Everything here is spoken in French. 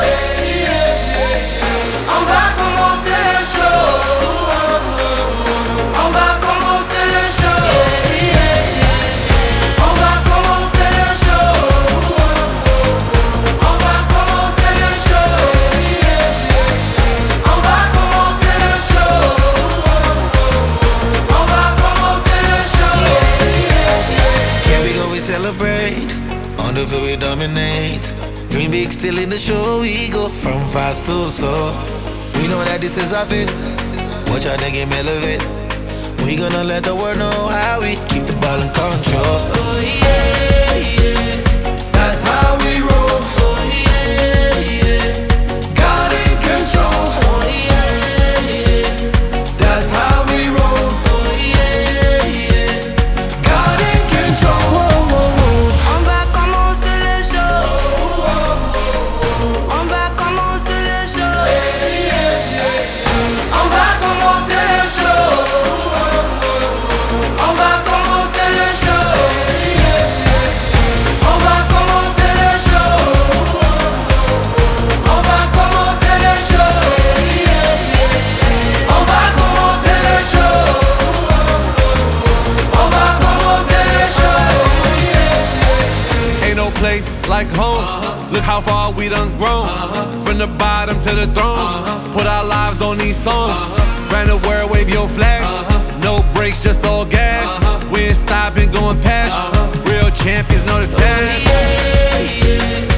On va commencer le show. On va commencer le show. On va commencer le show. On va commencer le show. On va commencer le show. On va commencer le show. Here we go, we celebrate. On the field we dominate. Dream big, still in the show we go. From fast to slow. We know that this is our fit. Watch our game elevate. We gonna let the world know how we keep the ball in control. Oh yeah, yeah. That's how we roll. Oh yeah, yeah. God in control. Oh yeah, yeah. That's how we roll. Oh yeah, yeah. God in control. Whoa, whoa, whoa. On va commencer le show. On va commencer le show. On va commencer le show. On va commencer le show. On va commencer le show. On va commencer le show. On va commencer le show. On va commencer le show. Ain't no place like home. Look how far we done grown. From the bottom to the throne. Put our lives on these songs. Ran the world, wave your flag. No brakes, just all gas. We ain't stopping, going past. Real champions know the task. Yeah, yeah.